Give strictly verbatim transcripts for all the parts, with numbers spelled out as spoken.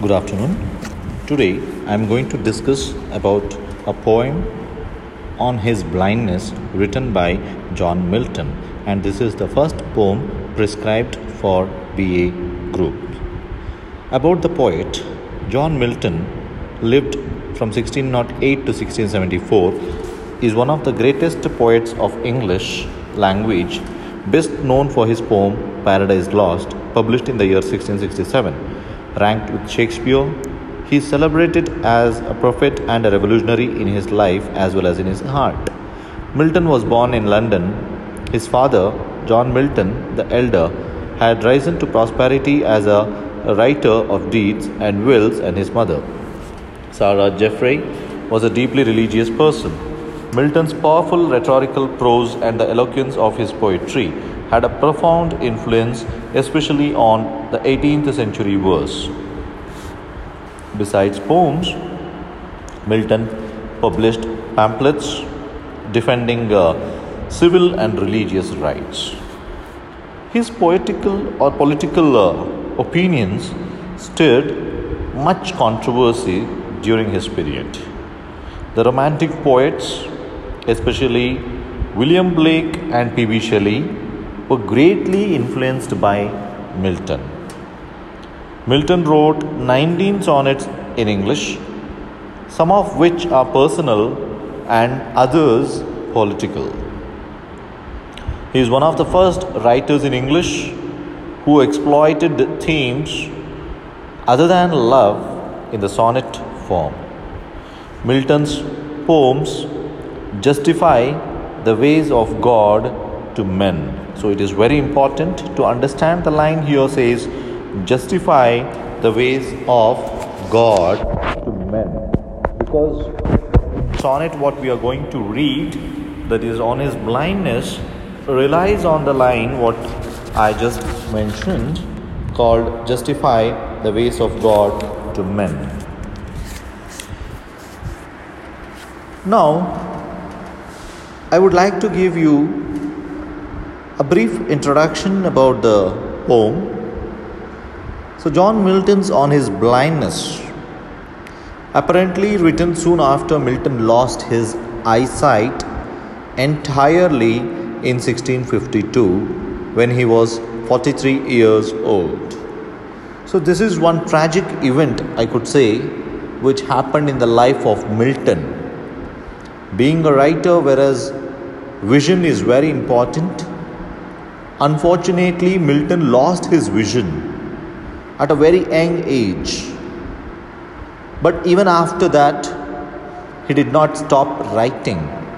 Good afternoon. Today I am going to discuss about a poem on his blindness written by John Milton, and this is the first poem prescribed for B A group. About the poet, John Milton lived from sixteen oh eight to sixteen seventy-four, is one of the greatest poets of English language, best known for his poem Paradise Lost, published in the year sixteen sixty-seven. Ranked with Shakespeare, he is celebrated as a prophet and a revolutionary in his life as well as in his heart. Milton was born in London. His father, John Milton the elder, had risen to prosperity as a writer of deeds and wills, and his mother, Sarah Jeffrey, was a deeply religious person. Milton's powerful rhetorical prose and the eloquence of his poetry had a profound influence, especially on the eighteenth century verse. Besides poems, Milton published pamphlets defending uh, civil and religious rights. His poetical or political uh, opinions stirred much controversy during his period. The Romantic poets, especially William Blake and P B Shelley, were greatly influenced by Milton. Milton wrote nineteen sonnets in English, some of which are personal and others political. He is one of the first writers in English who exploited themes other than love in the sonnet form. Milton's poems justify the ways of God to men. So it is very important to understand the line here says, justify the ways of God to men. Because sonnet what we are going to read, that is on his blindness, relies on the line what I just mentioned, called justify the ways of God to men. Now, I would like to give you a brief introduction about the poem. So, John Milton's On His Blindness, apparently written soon after Milton lost his eyesight entirely in sixteen fifty-two when he was forty-three years old. So, this is one tragic event, I could say, which happened in the life of Milton. Being a writer, whereas vision is very important, unfortunately, Milton lost his vision at a very young age. But even after that, he did not stop writing.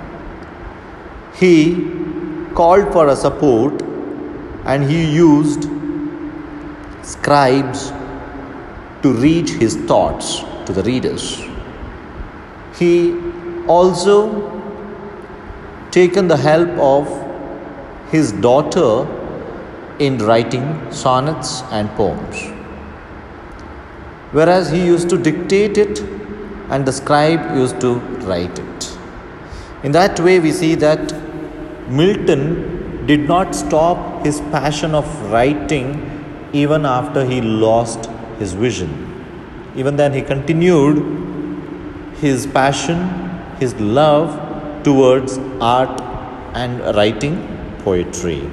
He called for a support and he used scribes to reach his thoughts to the readers. He also taken the help of his daughter in writing sonnets and poems. Whereas he used to dictate it and the scribe used to write it. In that way, we see that Milton did not stop his passion of writing even after he lost his vision. Even then, he continued his passion, his love towards art and writing poetry.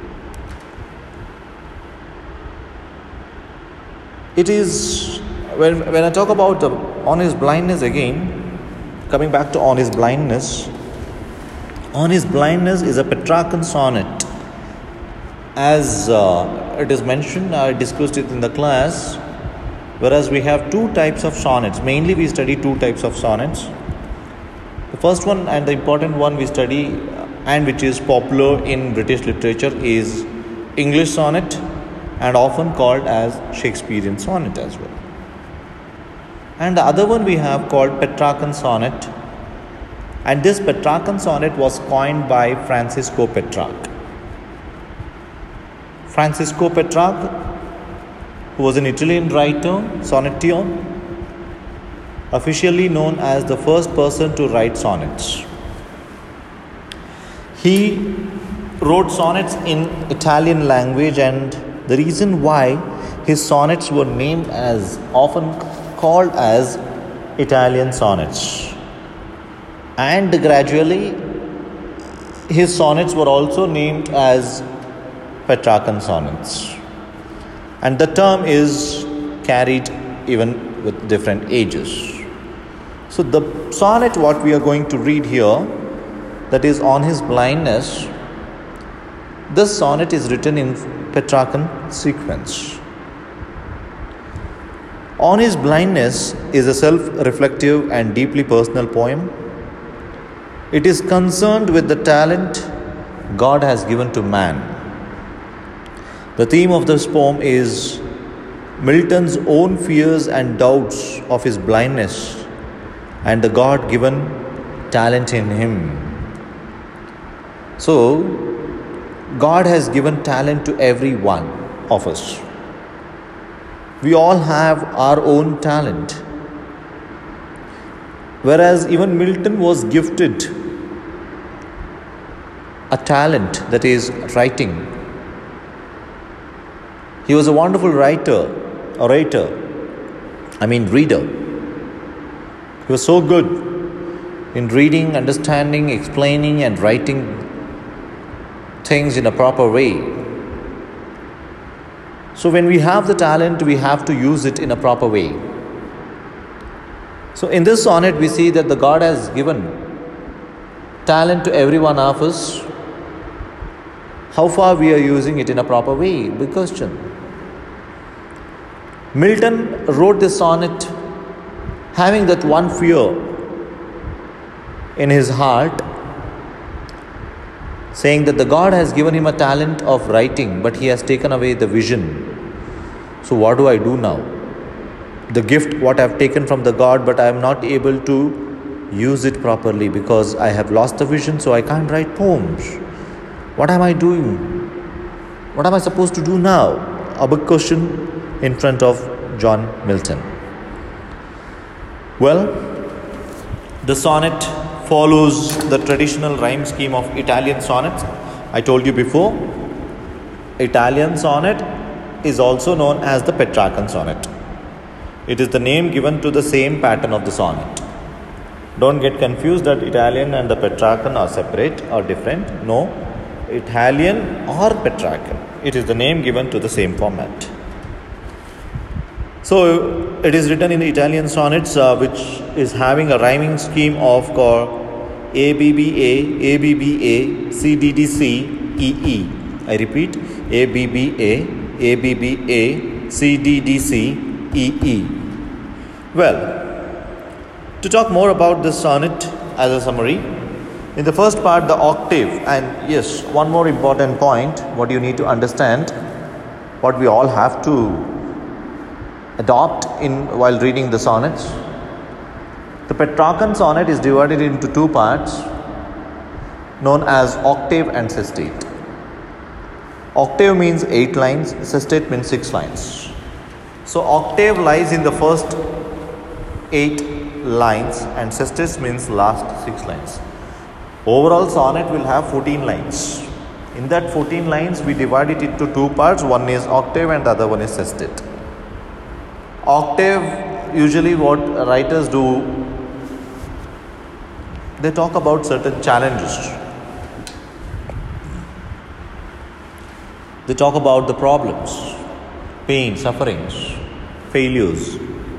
It is, when, when I talk about the On His Blindness again, coming back to On His Blindness, On His Blindness is a Petrarchan sonnet. As uh, it is mentioned, I discussed it in the class, whereas we have two types of sonnets. Mainly we study two types of sonnets. The first one and the important one we study and which is popular in British literature is English sonnet, and often called as Shakespearean sonnet as well. And the other one we have called Petrarchan sonnet, and this Petrarchan sonnet was coined by Francisco Petrarch. Francisco Petrarch, who was an Italian writer, sonneteer, officially known as the first person to write sonnets. He wrote sonnets in Italian language, and the reason why his sonnets were named as, often called as Italian sonnets. And gradually, his sonnets were also named as Petrarchan sonnets. And the term is carried even with different ages. So the sonnet what we are going to read here, that is on his blindness, this sonnet is written in Petrarchan sequence. On his blindness is a self-reflective and deeply personal poem. It is concerned with the talent God has given to man. The theme of this poem is Milton's own fears and doubts of his blindness and the God-given talent in him. So, God has given talent to every one of us. We all have our own talent. Whereas even Milton was gifted a talent, that is writing. He was a wonderful writer, orator, I mean reader. He was so good in reading, understanding, explaining and writing things in a proper way. So when we have the talent, we have to use it in a proper way. So in this sonnet, we see that the God has given talent to every one of us. How far we are using it in a proper way? Big question. Milton wrote this sonnet having that one fear in his heart, saying that the God has given him a talent of writing, but he has taken away the vision. So what do I do now? The gift what I have taken from the God, but I am not able to use it properly because I have lost the vision, so I can't write poems. What am I doing? What am I supposed to do now? A big question in front of John Milton. Well, the sonnet follows the traditional rhyme scheme of Italian sonnets. I told you before, Italian sonnet is also known as the Petrarchan sonnet. It is the name given to the same pattern of the sonnet. Don't get confused that Italian and the Petrarchan are separate or different. No, Italian or Petrarchan. It is the name given to the same format. So it is written in the Italian sonnets, uh, which is having a rhyming scheme of called A B B A, A B B A, C D D C, E E. I repeat, A B B A, A B B A, C D D C, E E. Well, to talk more about this sonnet as a summary, in the first part, the octave, and yes, one more important point, what you need to understand, what we all have to adopt in while reading the sonnets. The Petrarchan sonnet is divided into two parts known as octave and sestet. Octave means eight lines, sestet means six lines. So octave lies in the first eight lines and sestet means last six lines. Overall sonnet will have fourteen lines. In that fourteen lines, we divide it into two parts. One is octave and the other one is sestet. Octave, usually what writers do, they talk about certain challenges. They talk about the problems, pain, sufferings, failures.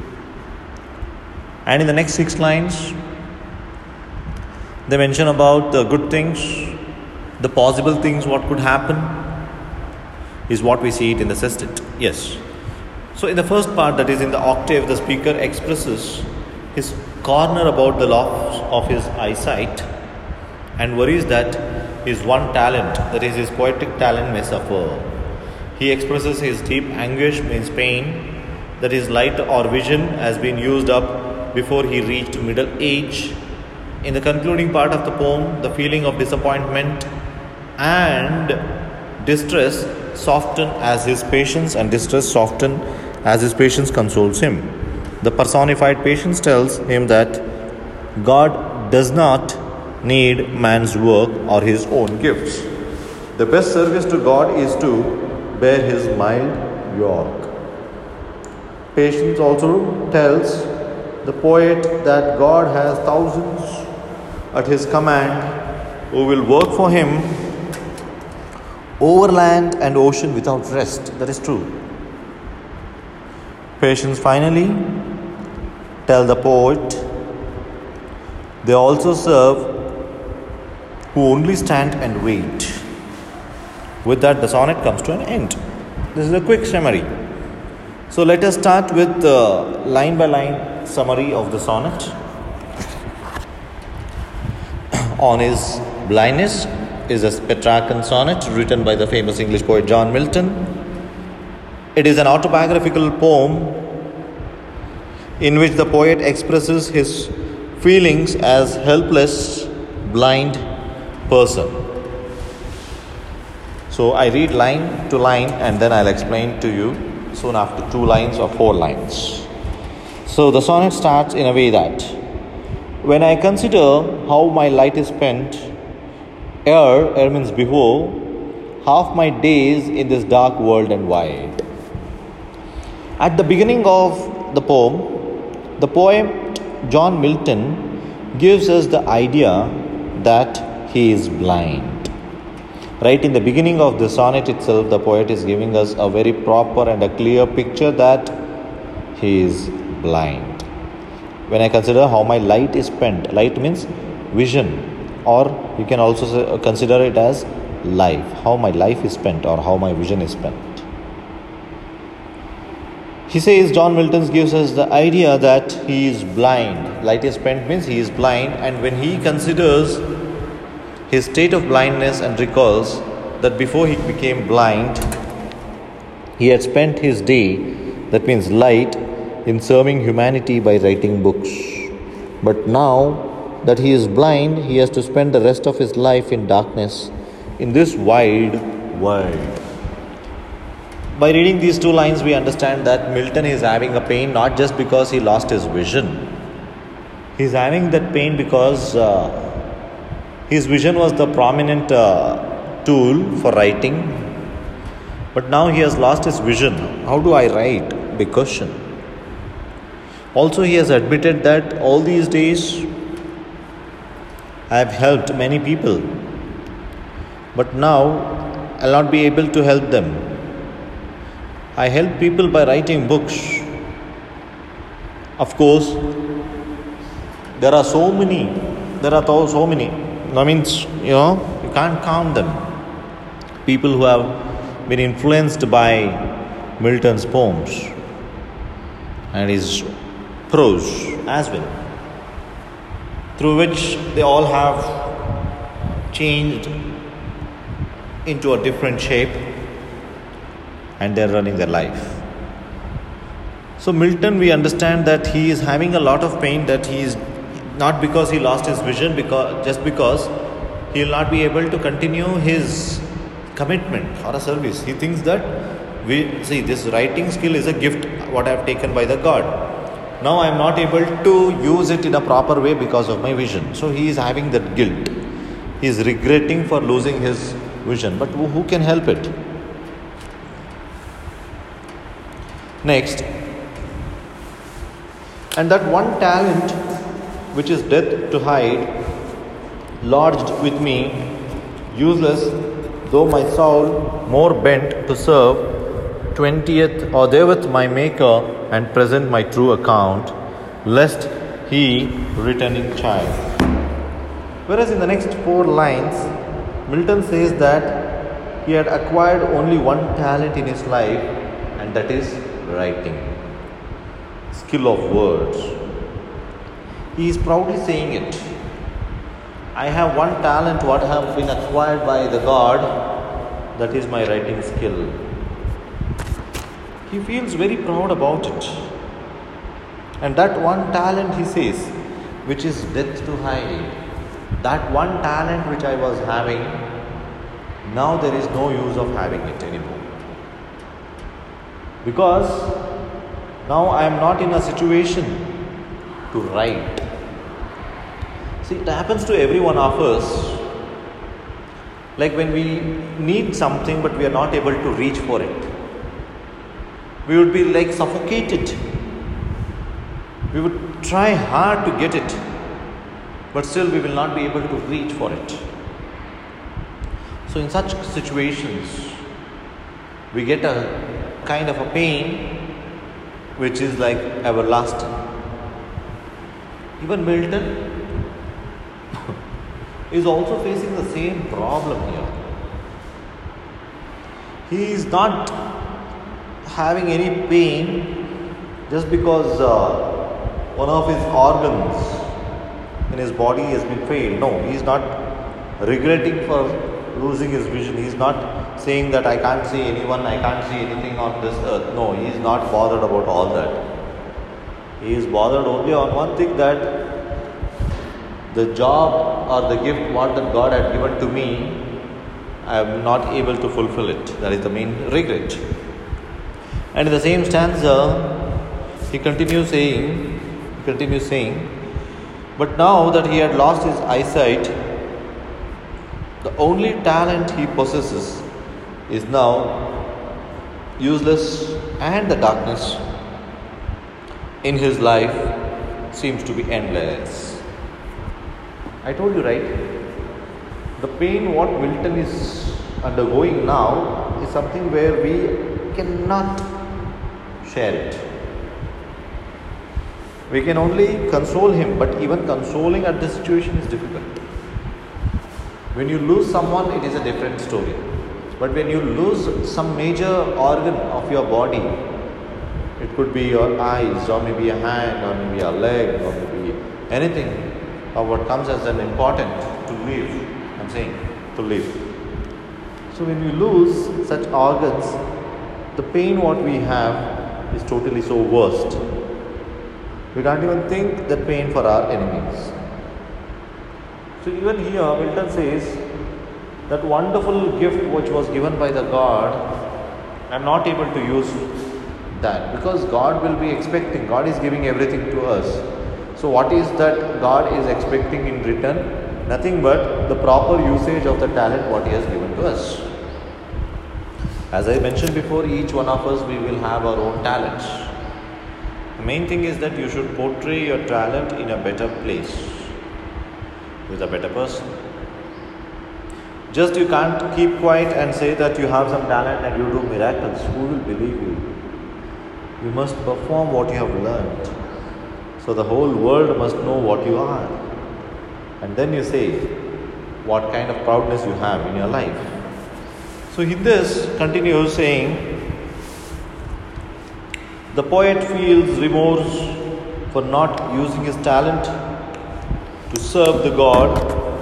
And in the next six lines, they mention about the good things, the possible things, what could happen, is what we see it in the sestet. Yes. So in the first part, that is in the octave, the speaker expresses his corner about the loss of his eyesight and worries that his one talent, that is his poetic talent, may suffer. He expresses his deep anguish, means pain, that his light or vision has been used up before he reached middle age. In the concluding part of the poem, the feeling of disappointment and distress soften as his patience and distress soften as his patience consoles him. The personified patience tells him that God does not need man's work or his own gifts. The best service to God is to bear his mild yoke. Patience also tells the poet that God has thousands at his command who will work for him over land and ocean without rest. That is true. Patience finally tell the poet they also serve who only stand and wait. With that, the sonnet comes to an end. This is a quick summary. So let us start with the line by line summary of the sonnet. On his blindness is a Petrarchan sonnet written by the famous English poet John Milton. It is an autobiographical poem in which the poet expresses his feelings as helpless, blind person. So I read line to line and then I'll explain to you soon after two lines or four lines. So the sonnet starts in a way that when I consider how my light is spent, ere, ere means before, half my days in this dark world and wide. At the beginning of the poem, the poet John Milton gives us the idea that he is blind. Right in the beginning of the sonnet itself, the poet is giving us a very proper and a clear picture that he is blind. When I consider how my light is spent, light means vision, or you can also say, consider it as life, how my life is spent or how my vision is spent. He says, John Milton gives us the idea that he is blind. Light is spent means he is blind, and when he considers his state of blindness and recalls that before he became blind, he had spent his day, that means light, in serving humanity by writing books. But now that he is blind, he has to spend the rest of his life in darkness in this wide world. By reading these two lines, we understand that Milton is having a pain not just because he lost his vision. He is having that pain because uh, his vision was the prominent uh, tool for writing. But now he has lost his vision. How do I write? Big question. Also, he has admitted that all these days I have helped many people. But now I'll not be able to help them. I help people by writing books. Of course, there are so many, there are so many, I mean, you know, you can't count them. People who have been influenced by Milton's poems and his prose as well, through which they all have changed into a different shape and they're running their life. So Milton, we understand that he is having a lot of pain, that he is not because he lost his vision, because just because he will not be able to continue his commitment or a service. He thinks that we see this writing skill is a gift what I have taken by the God. Now I am not able to use it in a proper way because of my vision. So he is having that guilt. He is regretting for losing his vision. But who can help it? Next, and that one talent which is death to hide, lodged with me, useless, though my soul more bent to serve, twentieth or therewith my Maker, and present my true account, lest he returning child. Whereas in the next four lines, Milton says that he had acquired only one talent in his life, and that is writing, skill of words. He is proudly saying it. I have one talent what have been acquired by the God, that is my writing skill. He feels very proud about it. And that one talent, he says, which is death to hide, that one talent which I was having, now there is no use of having it anymore. Because now I am not in a situation to write. See, it happens to every one of us. Like when we need something but we are not able to reach for it. We would be like suffocated. We would try hard to get it, but still we will not be able to reach for it. So in such situations, we get a kind of a pain which is like everlasting. Even Milton is also facing the same problem here. He is not having any pain just because uh, one of his organs in his body has been failed. No, he is not regretting for losing his vision. He is not saying that I can't see anyone, I can't see anything on this earth. No, he is not bothered about all that. He is bothered only on one thing, that the job or the gift what that God had given to me, I am not able to fulfill it. That is the main regret. And in the same stanza, he continues saying, he continues saying, but now that he had lost his eyesight, the only talent he possesses is now useless, and the darkness in his life seems to be endless. I told you, right? The pain what Milton is undergoing now is something where we cannot share it. We can only console him, but even consoling at this situation is difficult. When you lose someone, it is a different story. But when you lose some major organ of your body, it could be your eyes, or maybe a hand, or maybe a leg, or maybe anything, or what comes as an important to live, I'm saying, to live. So when we lose such organs, the pain what we have is totally so worst. We can't even think that pain for our enemies. So even here, Milton says that wonderful gift which was given by the God, I am not able to use that, because God will be expecting, God is giving everything to us. So what is that God is expecting in return? Nothing but the proper usage of the talent what He has given to us. As I mentioned before, each one of us, we will have our own talents. The main thing is that you should portray your talent in a better place, with a better person. Just you can't keep quiet and say that you have some talent and you do miracles. Who will believe you? You must perform what you have learned. So the whole world must know what you are. And then you say what kind of proudness you have in your life. So in this continues saying, the poet feels remorse for not using his talent to serve the God,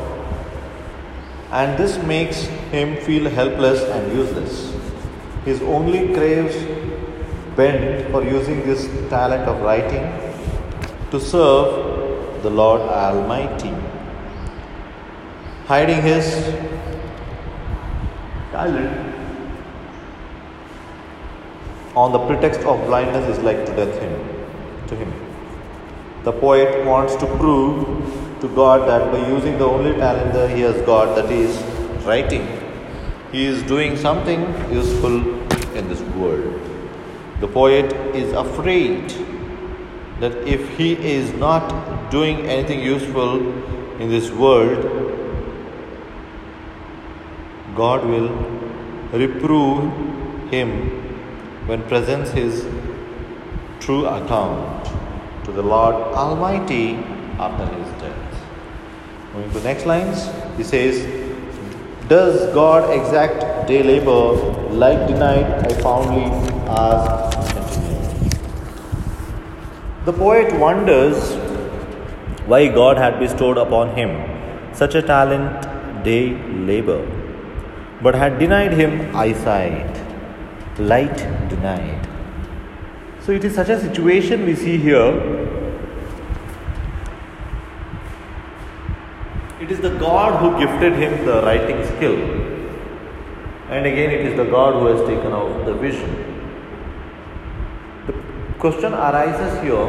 and this makes him feel helpless and useless. He only craves bent for using this talent of writing to serve the Lord Almighty. Hiding his talent on the pretext of blindness is like to death him, to him. The poet wants to prove to God that by using the only talent that he has got, that is writing, he is doing something useful in this world. The poet is afraid that if he is not doing anything useful in this world, God will reprove him when presents his true account to the Lord Almighty after his death. Moving to the next lines, he says, does God exact day labor like denied? I fondly ask. Continued. The poet wonders why God had bestowed upon him such a talent, day labor, but had denied him eyesight, light denied. So it is such a situation we see here. It is the God who gifted him the writing skill, and again it is the God who has taken out the vision. The question arises here,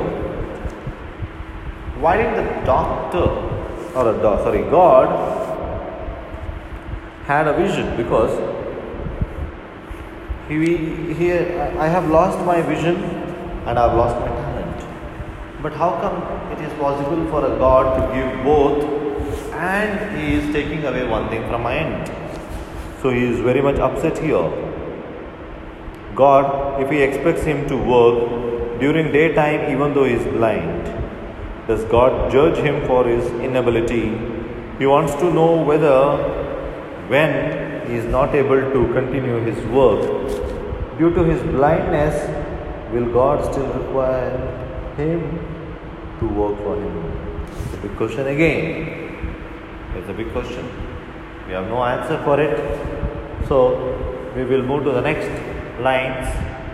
why did the doctor, or a do- sorry, God had a vision? Because He, he, I have lost my vision and I have lost my talent. But how come it is possible for a God to give both and He is taking away one thing from my end? So he is very much upset here. God, if He expects him to work during daytime even though he is blind, does God judge him for his inability? He wants to know whether when he is not able to continue his work due to his blindness, will God still require him to work for him? It's a big question again. It's a big question. We have no answer for it. So we will move to the next lines.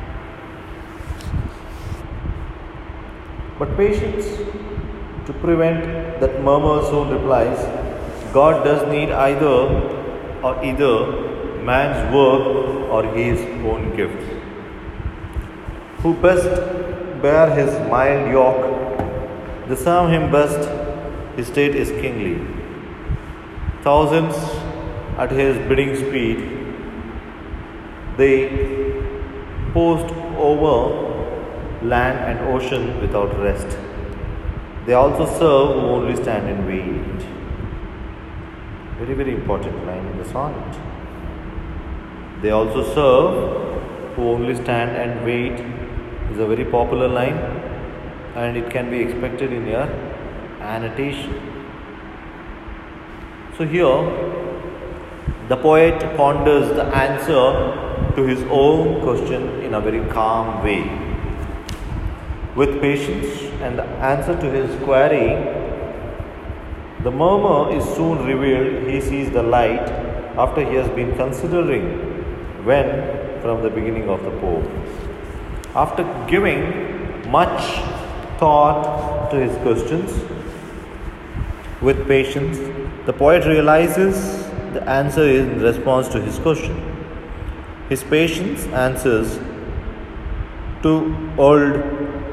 But patience to prevent that murmur soon replies, God does need either or either man's work or his own gifts. Who best bear his mild yoke, disarm him best, his state is kingly. Thousands at his bidding speed, they post over land and ocean without rest. They also serve who only stand and wait. Very, very important line in the sonnet. They also serve who only stand and wait is a very popular line, and it can be expected in your annotation. So here the poet ponders the answer to his own question in a very calm way. With patience and the answer to his query, the murmur is soon revealed. He sees the light after he has been considering when from the beginning of the poem. After giving much thought to his questions, with patience, the poet realizes the answer is in response to his question. His patience answers to old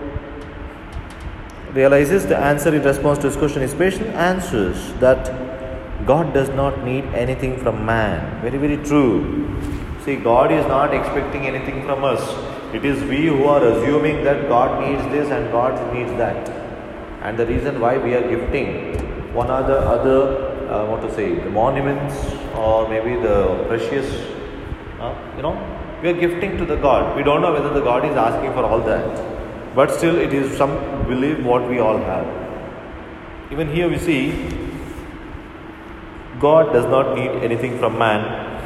realizes the answer in response to his question. His patient answers that God does not need anything from man. Very, very true. See, God is not expecting anything from us. It is we who are assuming that God needs this and God needs that. And the reason why we are gifting one or the other, uh, what to say, the monuments or maybe the precious, uh, you know, we are gifting to the God. We don't know whether the God is asking for all that. But still it is some belief what we all have. Even here we see God does not need anything from man,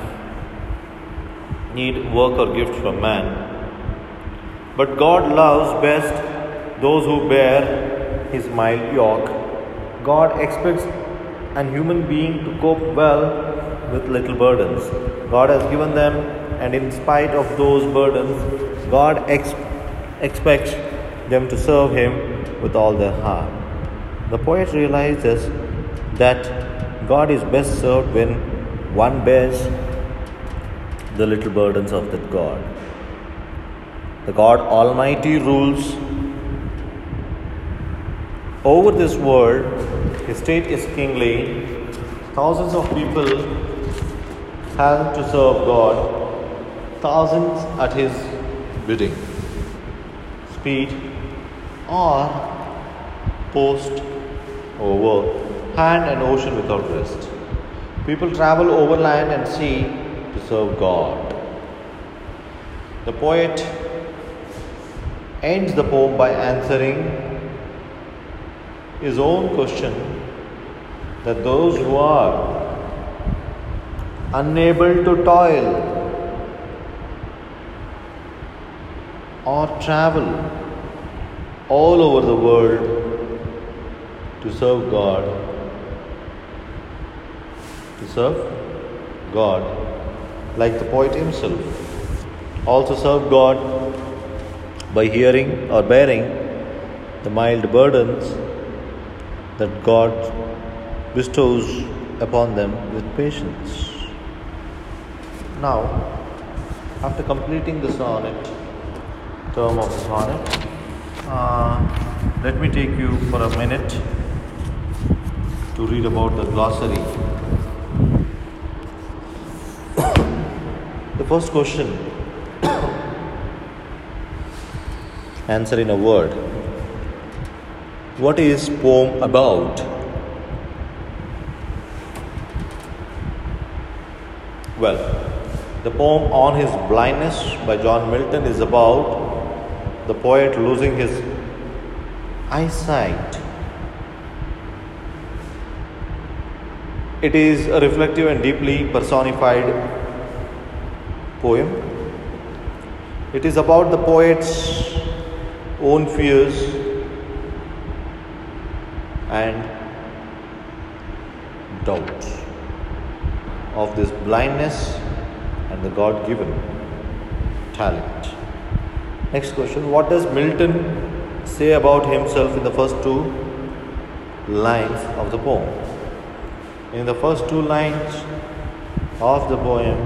need work or gift from man. But God loves best those who bear his mild yoke. God expects a human being to cope well with little burdens. God has given them, and in spite of those burdens, God ex- expects them to serve him with all their heart. The poet realizes that God is best served when one bears the little burdens of that God. The God Almighty rules over this world. His state is kingly. Thousands of people have to serve God, thousands at his bidding. Speed or post over land and ocean without rest. People travel over land and sea to serve God. The poet ends the poem by answering his own question that those who are unable to toil or travel all over the world to serve God, to serve God, like the poet himself, also serve God by hearing or bearing the mild burdens that God bestows upon them with patience. Now, after completing the sonnet, term of the sonnet, Uh, let me take you for a minute to read about the glossary. The first question Answer in a word. What is poem about? Well, the poem On His Blindness by John Milton is about the poet losing his eyesight. It is a reflective and deeply personified poem. It is about the poet's own fears and doubts of this blindness and the God-given talent. Next question. What does Milton say about himself in the first two lines of the poem? In the first two lines of the poem,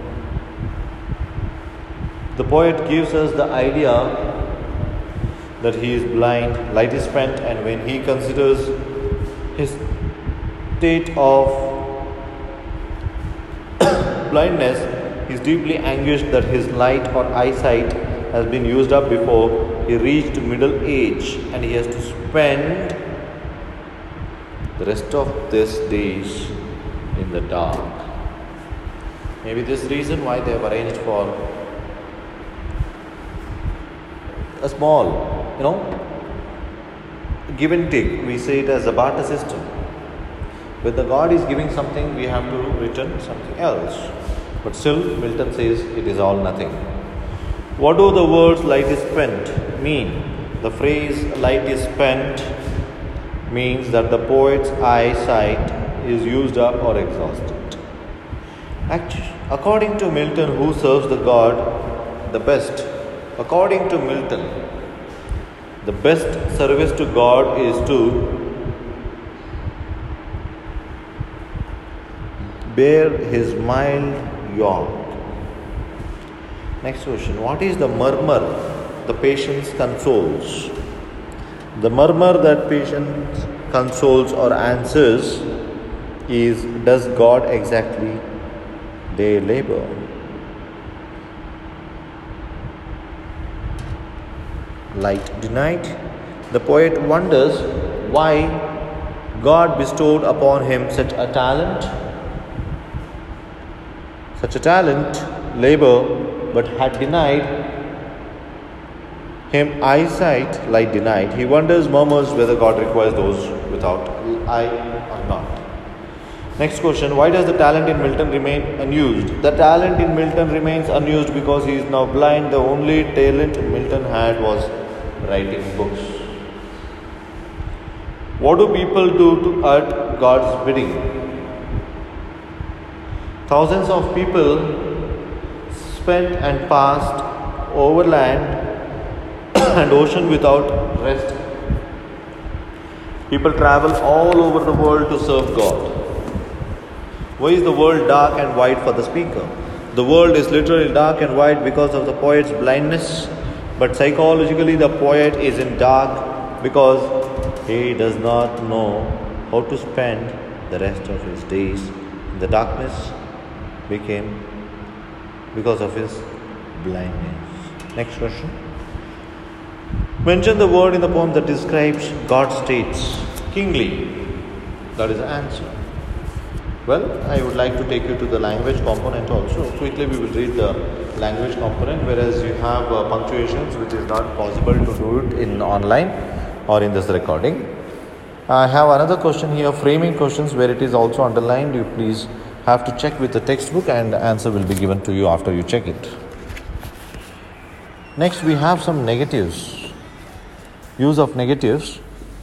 the poet gives us the idea that he is blind, light is spent, and when he considers his state of blindness, he is deeply anguished that his light or eyesight has been used up before he reached middle age, and he has to spend the rest of his days in the dark. Maybe this reason why they have arranged for a small, you know, give and take. We say it as a barter system. When the God is giving something, we have to return something else. But still, Milton says it is all nothing. What do the words light is spent mean? The phrase light is spent means that the poet's eyesight is used up or exhausted. Actually, according to Milton, who serves the God the best? According to Milton, the best service to God is to bear his mild yoke. Next question. What is the murmur the patience consoles? The murmur that patience consoles or answers is, does God exactly their labor? Light denied. The poet wonders why God bestowed upon him such a talent, such a talent, labor, but had denied him eyesight, light denied. He wonders, murmurs whether God requires those without eye or not. Next question. Why does the talent in Milton remain unused? The talent in Milton remains unused because he is now blind. The only talent Milton had was writing books. What do people do to earn God's bidding? Thousands of people spent and passed over land and ocean without rest. People travel all over the world to serve God. Why is the world dark and white for the speaker? The world is literally dark and white because of the poet's blindness, but psychologically the poet is in dark because he does not know how to spend the rest of his days. The darkness became because of his blindness. Next question. Mention the word in the poem that describes God's states. Kingly. That is the answer. Well, I would like to take you to the language component also. Quickly we will read the language component, whereas you have uh, punctuations which is not possible to do it in online or in this recording. I have another question here, framing questions, where it is also underlined. You please have to check with the textbook and the answer will be given to you after you check it. Next we have some negatives. Use of negatives.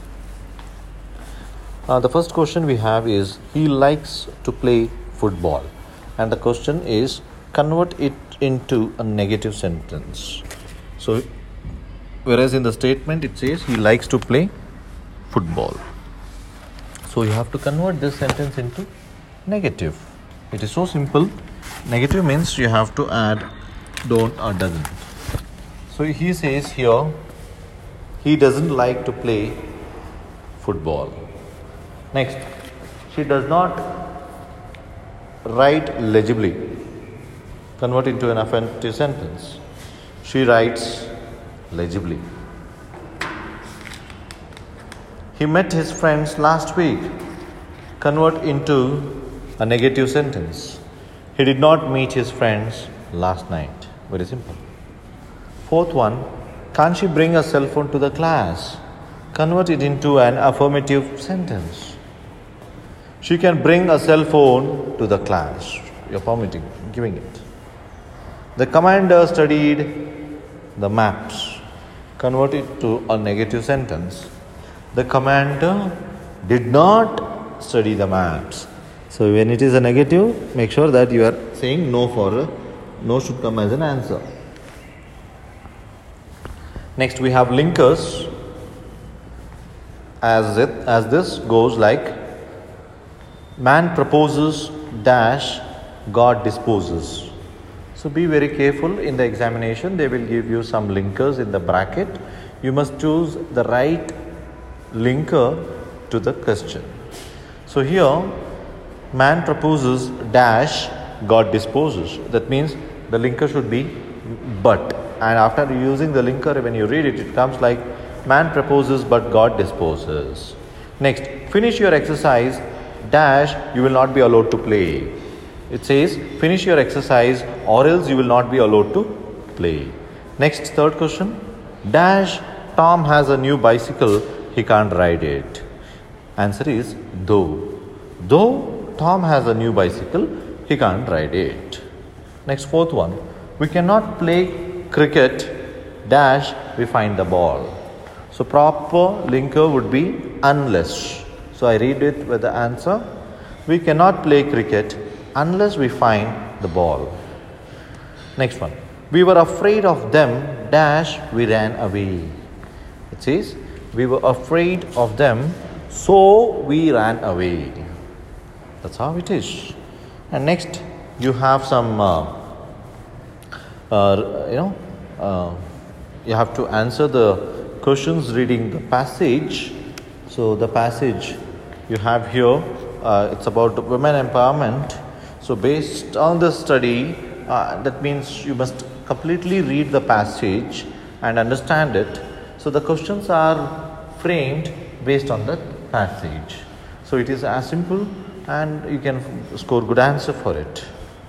Uh, the first question we have is, he likes to play football. And the question is, convert it into a negative sentence. So, whereas in the statement it says, he likes to play football. So, you have to convert this sentence into negative. It is so simple. Negative means you have to add don't or doesn't. So, he says here, he doesn't like to play football. Next, she does not write legibly. Convert into an affirmative sentence. She writes legibly. He met his friends last week. Convert into a negative sentence. He did not meet his friends last night. Very simple. Fourth one, can't she bring a cell phone to the class? Convert it into an affirmative sentence. She can bring a cell phone to the class. You're affirmative, giving it. The commander studied the maps. Convert it to a negative sentence. The commander did not study the maps. So when it is a negative, make sure that you are saying no for a, no should come as an answer. Next we have linkers. As it as this goes like, man proposes dash, God disposes. So be very careful in the examination. They will give you some linkers in the bracket. You must choose the right linker to the question. So here, man proposes dash, God disposes. That means the linker should be but. And after using the linker, when you read it, it comes like, man proposes but God disposes. Next, finish your exercise dash, you will not be allowed to play. It says, finish your exercise or else you will not be allowed to play. Next, third question. Dash, Tom has a new bicycle, he can't ride it. Answer is though. Though Tom has a new bicycle, he can't ride it. Next, fourth one. We cannot play cricket, dash, we find the ball. So proper linker would be unless. So I read it with the answer. We cannot play cricket unless we find the ball. Next one. We were afraid of them, dash, we ran away. It says, we were afraid of them, so we ran away. That's how it is. And next, you have some, uh, uh, you know, uh, you have to answer the questions reading the passage. So the passage you have here, uh, it's about women empowerment. So based on the study, uh, that means you must completely read the passage and understand it. So the questions are framed based on the passage. So it is as simple and you can score good answer for it.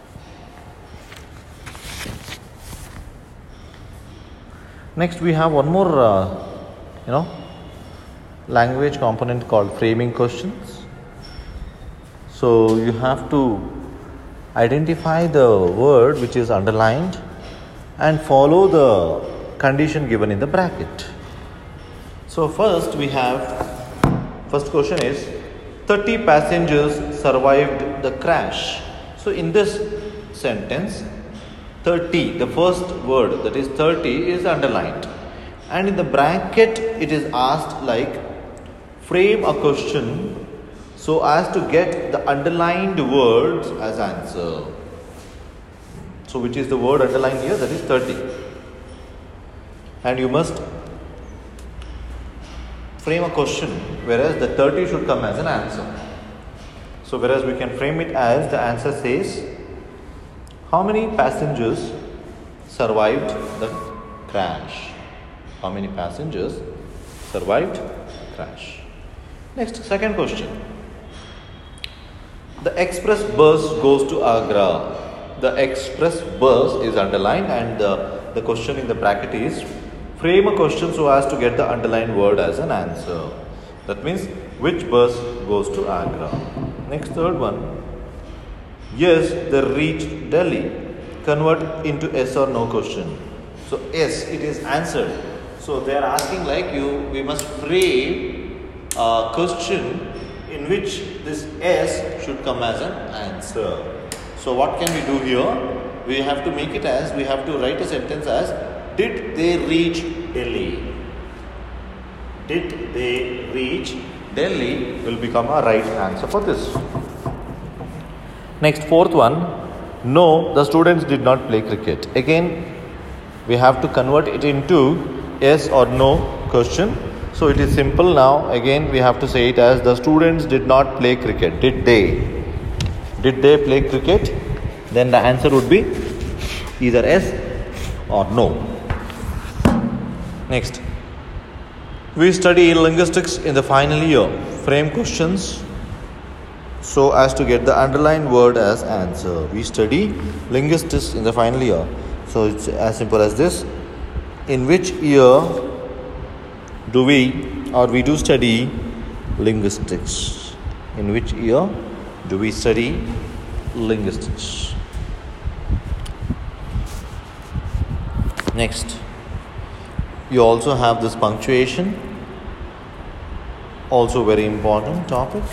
Next we have one more, uh, you know, language component called framing questions. So you have to identify the word which is underlined and follow the condition given in the bracket. So first we have, first question is, thirty passengers survived the crash. So in this sentence, thirty, the first word, that is thirty, is underlined. And in the bracket it is asked like, frame a question so as to get the underlined words as answer. So which is the word underlined here? That is thirty. And you must frame a question, whereas the thirty should come as an answer. So whereas we can frame it as, the answer says, how many passengers survived the crash? How many passengers survived the crash? Next, second question. The express bus goes to Agra. The express bus is underlined and the, the question in the bracket is, frame a question so as to get the underlined word as an answer. That means, which bus goes to Agra? Next, third one. Yes, they reached Delhi. Convert into yes or no question. So, yes, it is answered. So, they are asking like you, we must frame a question in which this S should come as an answer. So what can we do here? We have to make it as, we have to write a sentence as, did they reach Delhi? Did they reach Delhi will become a right answer for this. Next, fourth one. No, the students did not play cricket. Again, we have to convert it into yes or no question. So it is simple now. Again, we have to say it as, the students did not play cricket. Did they? Did they play cricket? Then the answer would be either yes or no. Next. We study linguistics in the final year. Frame questions so as to get the underlined word as answer. We study linguistics in the final year. So it's as simple as this. In which year do we or we do study linguistics? In which year do we study linguistics? Next, you also have this punctuation, also very important topic.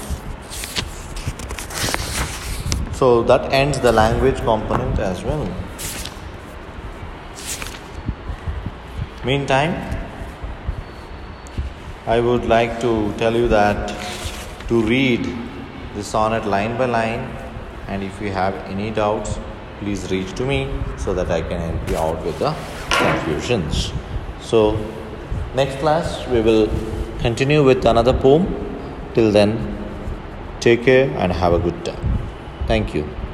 So that ends the language component as well. Meantime, I would like to tell you that to read the sonnet line by line, and if you have any doubts, please reach to me so that I can help you out with the confusions. So, next class we will continue with another poem. Till then, take care and have a good time. Thank you.